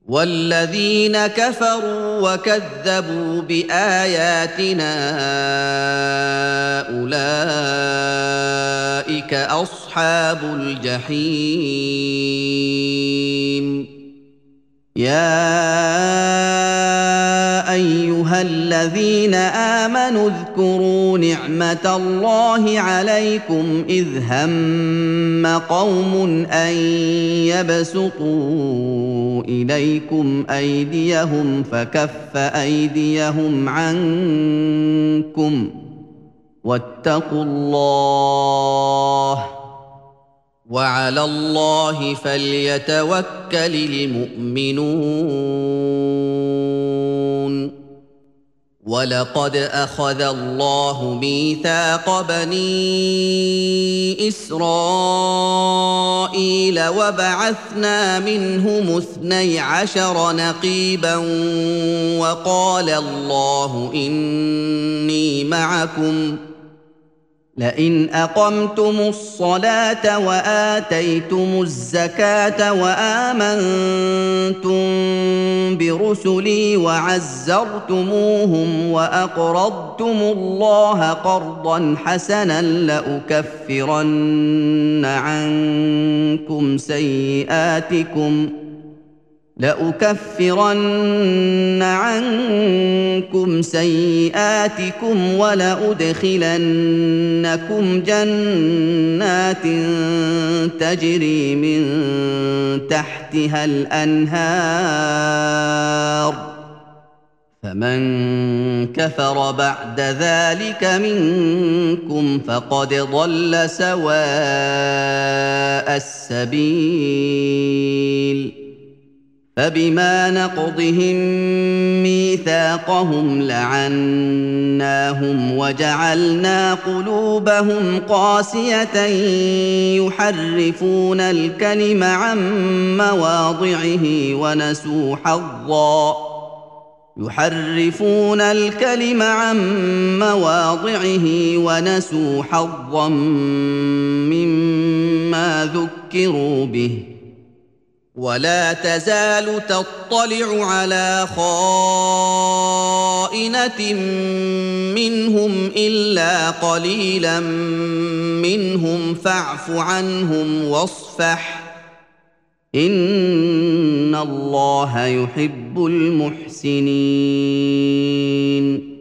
والذين كفروا وكذبوا باياتنا اولئك اصحاب الجحيم. يا ايها الذين امنوا اذكروا نعمه الله عليكم اذ هم قوم ان يبسطوا اليكم ايديهم فكف ايديهم عنكم واتقوا الله وعلى الله فليتوكل المؤمنون. ولقد اخذ الله ميثاق بني اسرائيل وبعثنا منهم 12 نقيبا وقال الله اني معكم لئن اقمتم الصلاه واتيتم الزكاه وامنتم برسلي وعزرتموهم واقرضتم الله قرضا حسنا لاكفرن عنكم سيئاتكم ولأدخلنكم جنات تجري من تحتها الأنهار فمن كفر بعد ذلك منكم فقد ضل سواء السبيل. فبما نقضهم ميثاقهم لعناهم وجعلنا قلوبهم قاسية يحرفون الكلم عن مواضعه ونسوا حظا مما ذكروا به. ولا تزال تطلع على خائنة منهم إلا قليلا منهم فاعف عنهم واصفح إن الله يحب المحسنين.